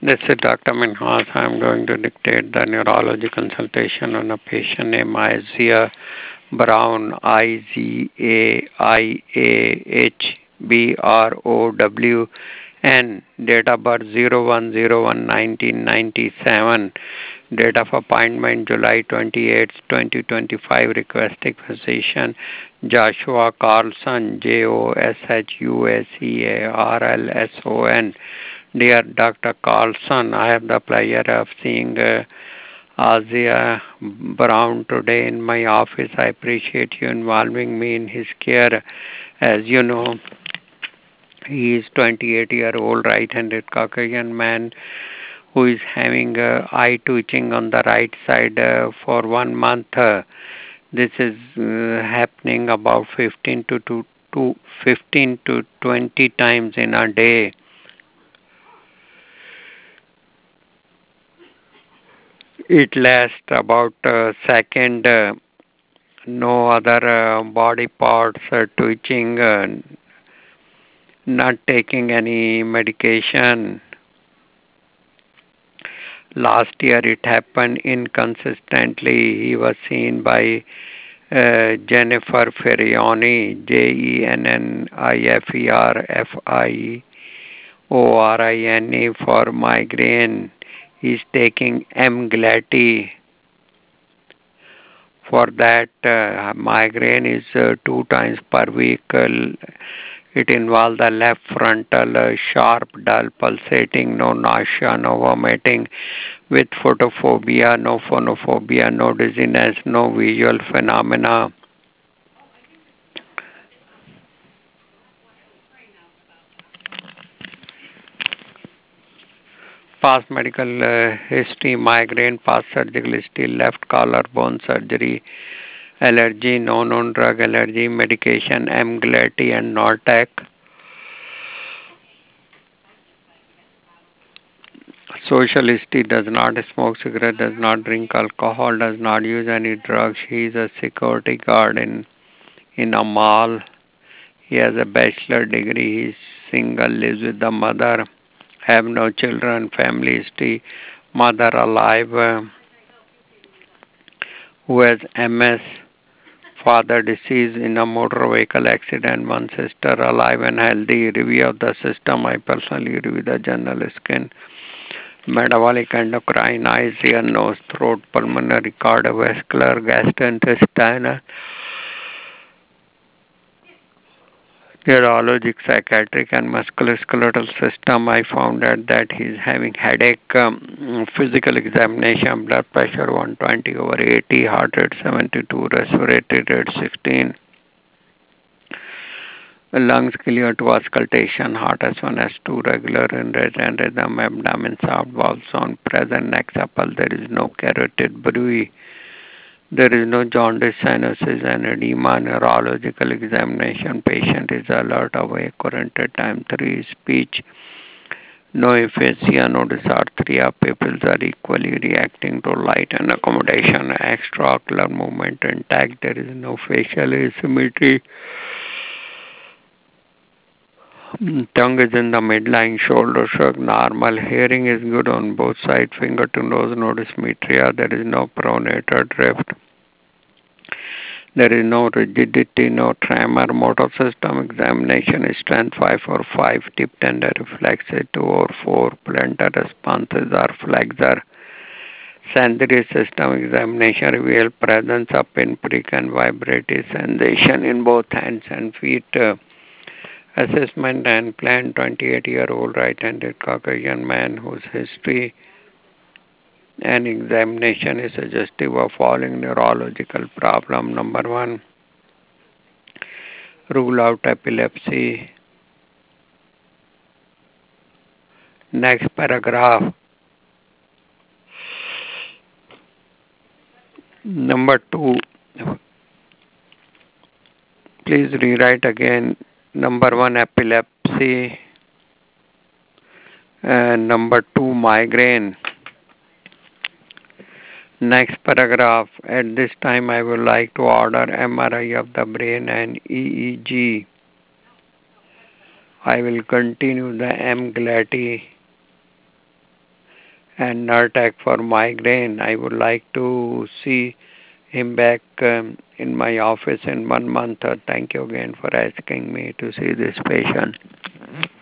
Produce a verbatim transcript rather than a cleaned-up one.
This is Doctor Minhas. I'm going to dictate the neurology consultation on a patient named Isaiah Brown, I Z A I A H B R O W N, date of birth zero one zero one nineteen ninety-seven, date of appointment July twenty-eighth, twenty twenty-five, requesting physician Joshua Carlson, J O S H U S E A R L S O N. Dear Doctor Carlson, I have the pleasure of seeing uh, Isaiah Brown today in my office. I appreciate you involving me in his care. As you know, he is twenty-eight year old right-handed Caucasian man who is having uh, eye twitching on the right side uh, for one month. Uh, this is uh, happening about fifteen to, to, to fifteen to twenty times in a day. It lasts about a second. Uh, no other uh, body parts are twitching, uh, not taking any medication. Last year it happened inconsistently. He was seen by uh, Jennifer Ferrioni, J E N N I F E R F I O R I N E, for migraine. He's taking Emglati. For that, uh, migraine is uh, two times per week. Uh, it involves the left frontal, uh, sharp, dull, pulsating, no nausea, no vomiting, with photophobia, no phonophobia, no dizziness, no visual phenomena. Past medical uh, history: migraine, past surgical history, left collarbone surgery, allergy, no known drug allergy, medication, Emglati and Nortec. Social history: does not smoke cigarette, does not drink alcohol, does not use any drugs. He is a security guard in, in a mall. He has a bachelor degree. He is single, lives with the mother, have no children. Family history: mother alive, uh, who has M S, father deceased in a motor vehicle accident, one sister alive and healthy. Review of the system: I personally review the general skin, metabolic, endocrine, eyes, ear, nose, throat, pulmonary, cardiovascular, gastrointestinal, neurologic, psychiatric, and musculoskeletal system. I found out that he's having headache. Um, physical examination: blood pressure one twenty over eighty, heart rate seventy-two, respiratory rate sixteen. Lungs clear to auscultation, heart S one, S two, regular in rate and rhythm, abdomen soft, valve sound present, neck supple, there is no carotid bruit, there is no jaundice, cyanosis, and edema. Neurological examination: patient is alert, awake, current at time three, speech, no aphasia, no dysarthria, pupils are equally reacting to light and accommodation, extraocular movement intact, there is no facial asymmetry. Tongue is in the midline, shoulder shrug, normal. Hearing is good on both sides, finger to nose, no dysmetria. There is no pronator drift. There is no rigidity, no tremor. Motor system examination is strength five or five, tip tender reflexes two or four, plantar responses are flexor. Sensory system examination reveals presence of pinprick and vibratory sensation in both hands and feet. Uh, Assessment and plan: twenty-eight year old right-handed Caucasian man whose history and examination is suggestive of following neurological problem. Number one, rule out epilepsy. Next paragraph. Number two, please rewrite again. Number one, epilepsy. And number two, migraine. Next paragraph. At this time, I would like to order M R I of the brain and E E G. I will continue the Emglati and Nurtec for migraine. I would like to see him back um, in my office in one month. Uh, thank you again for asking me to see this patient.